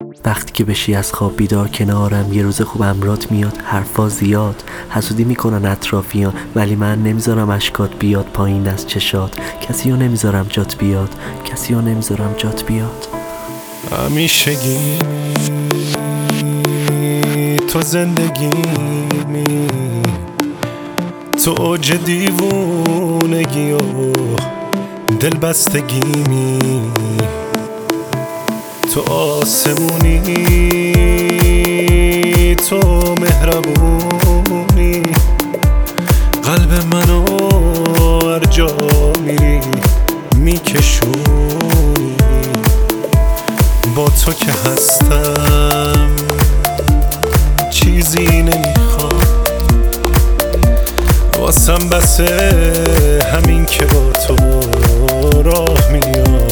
وقتی که بشی از خواب بیدار کنارم، یه روز خوب امرات میاد، حرفا زیاد، حسودی میکنن اطرافیان، ولی من نمیذارم اشکات بیاد پایین از چشات. کسیو نمیذارم جات بیاد، کسیو نمیذارم جات بیاد. همیشگی تو زندگیمی، تو اوج دیوونگی و دلبستگیمی، تو آسمونی، تو مهربونی، قلب منو هر جا میری میکشونی. با تو که هستم چیزی نمیخوام، واسم بسه همین که با تو راه میام.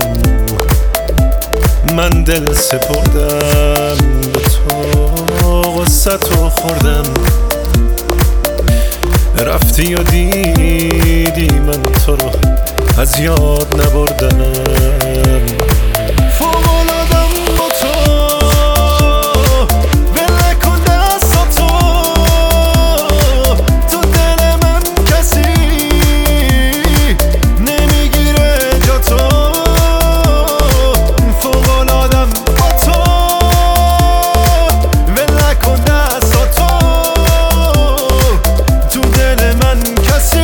من دل سپردم به تو، غصتو خوردم، رفتی و دیدی من تو رو از یاد نبردم. فوق‌العاده‌ام با تو، ول کن دستاتو، تو دل من کسی نمیگیره جاتو. فوق‌العاده‌ام با تو، ول کن دستاتو، تو دل من کسی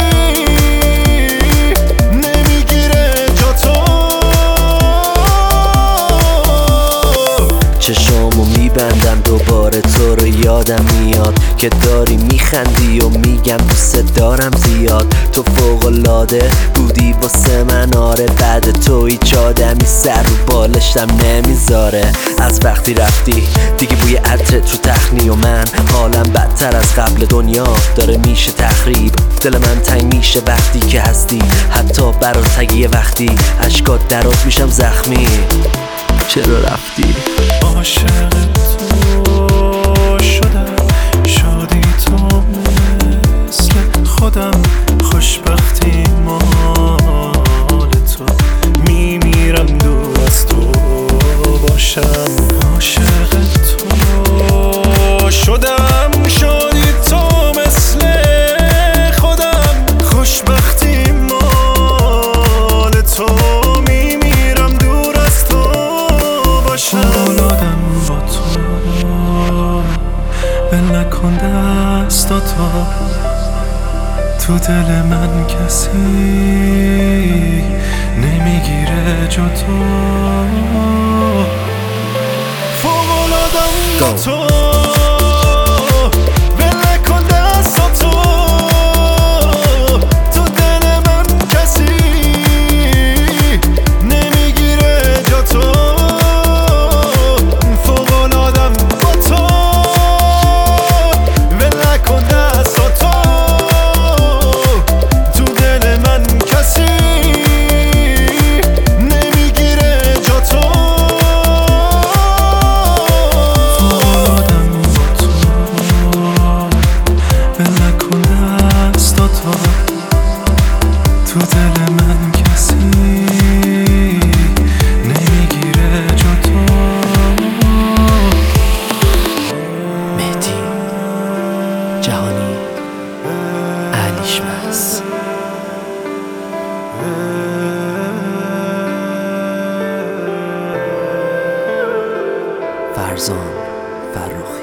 چشامو میبندم دوباره تو رو یادم میاد که داری میخندی و میگم دوست دارم زیاد. تو فوق‌العاده بودی واسه من، آره بعد تو هیچ آدمی سر رو بالشتم نمیذاره. از وقتی رفتی دیگه بوی عطرت تو تخنی و من حالم بدتر از قبل، دنیا داره میشه تخریب، دل من تنگ میشه وقتی که هستی، حتی برات یه وقتی اشکات درات میشم زخمی. چرا رفتی؟ عاشق تو شدم، شادی تو مثل خودم، خوشبختی مال تو، میمیرم دور از تو باشم. عاشق تو شدم، شادی تو مثل خودم، خوشبختی مال تو، میمیرم دور از تو باشم. فوق‌العاده‌ام با تو، ول نکن دستاتو، تو دل من کسی نمیگیره جا تو. فوق‌العاده‌ام با تو، تو دل من کسی نمیگیره جا تو. مهدی جهانی، علیشمس. فرزان فرخی.